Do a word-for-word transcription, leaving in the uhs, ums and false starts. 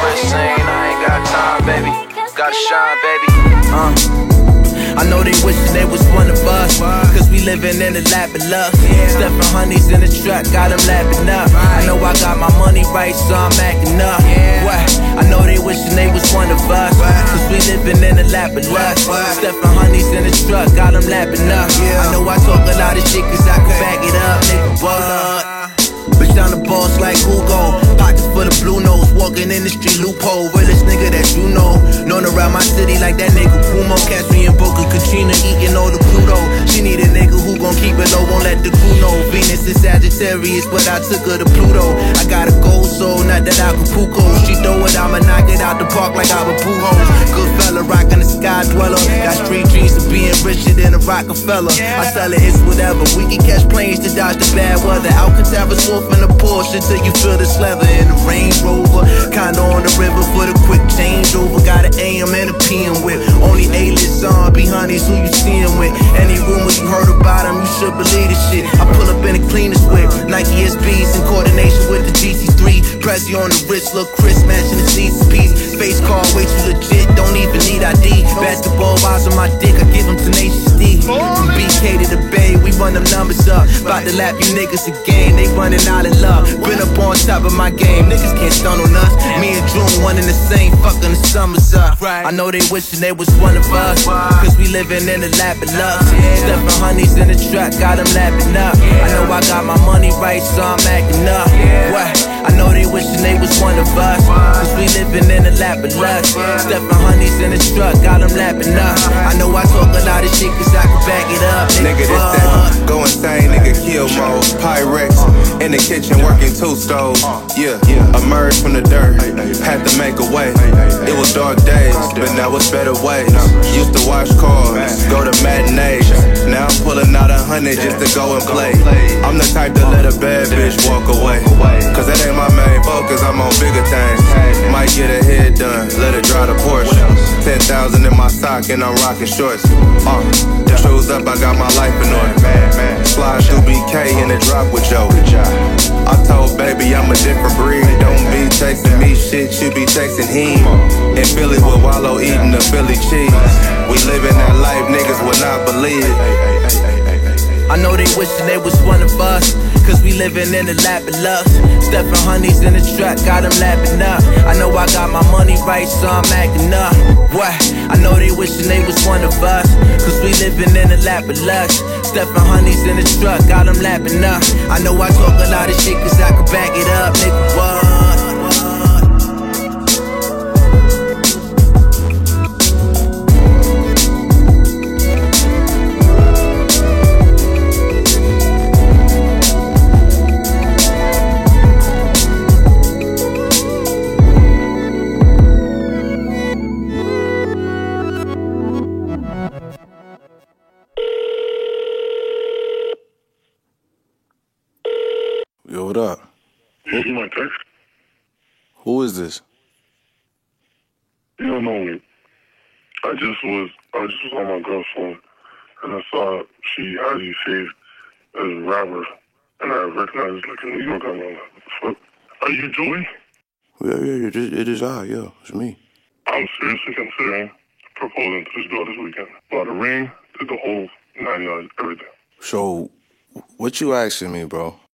the scene, I ain't got time, baby. Gotta shine, baby. Uh. I know they wishing they was one of us, cause we living in the lap of luck. Steppin' honeys in the truck, got them lapping up. I know I got my money right, so I'm acting up. What? I know they wishing they was one of us, cause we living in the lap of luck. Steppin' honeys in the truck, got them lapping up. I know I talk a lot of shit, cause I can back it up, nigga, what? Bitch, I'm the boss like Hugo. Pocket full of blue nose, walking in the street loophole. Realest nigga that you know. Known around my city like that nigga Kumo. Catch me in Boca Katrina eating all the Pluto. She need a nigga who gon' keep it low, won't let the crew know. Venus is Sagittarius, but I took her to Pluto. I got a gold soul, not that Acapulco. She throw it, I'ma knock it out the park like I'm a Pujols. Good fella, rockin' the sky dweller. Got street dreams of being richer than a Rockefeller. I sell it, it's whatever. We can catch planes to dodge the bad weather. Alcantara wolf in the Porsche till you feel this leather in the Range Rover. Kinda on the river for the quick changeover. Got an A M and a P M with. Only A-list zombie honeys who you seein' with. Any rumors you heard about them, you should believe this shit. I pull up in the cleanest whip. Nike S Bs in coordination with the G C three. Prezi on the wrist, look Chris matching the season piece. Face card way too legit, don't even need I D. Basketball eyes on my dick, I give them tenacious D. From B K to the Bay, we run them numbers up. About to lap you niggas again, they running out of love. Been up on top of my game, niggas can't stun on us. Me and June one in the same, fucking the summers up. I know they wishing they was one of us, cause we living in the lap of luck. Steppin' honeys in the truck, got them lapping up. I know I got my money right, so I'm acting up. What? I know they wishing they was one of us, cause we living in the lap of luck. Steppin' honeys in the truck, got them lapping up. I know I talk a lot of shit, cause I can back it up. Nigga, this that go insane, nigga, kill mode. Pyrex in the kitchen working two stoves. Yeah, emerged from the dirt, had to make a way. It was dark days, but now it's better ways. Used to watch cars, go to matinees. Now I'm pulling out a hundred just to go and play. I'm the type to let a bad bitch walk away, cause that ain't my main focus, I'm on bigger things. Might get her head done, let her dry the Porsche. Ten thousand in my sock and I'm rocking shorts. Uh, shoes up, I got my life in order. Slide through B K in the drop with Joe. I told baby I'm a different breed. Don't be chasing me, shit, you be chasing him. In Philly with Wallow eating the Philly cheese. We living that life, niggas would not believe. I know they wishing they was one of us, cause we living in the lap of luck. Steppin' honeys in the truck, got them lapping up. I know I got my money right, so I'm acting up. What? I know they wishing they was one of us, cause we living in the lap of luck. Steppin' honeys in the truck, got them lapping up. I know I talk a lot of shit, cause I can back it up, nigga, what? Yo, what up? You see my text? Who is this? You don't know me. I just was I just was on my girl's phone and I saw she had you saved as a rapper and I recognized like a New York. I'm like, what the fuck? Are you Joey? Yeah, yeah, it is, it is I, yeah, it's me. I'm seriously considering proposing to this girl this weekend. Bought a ring, did the whole nine yards, everything. So, what you asking me, bro?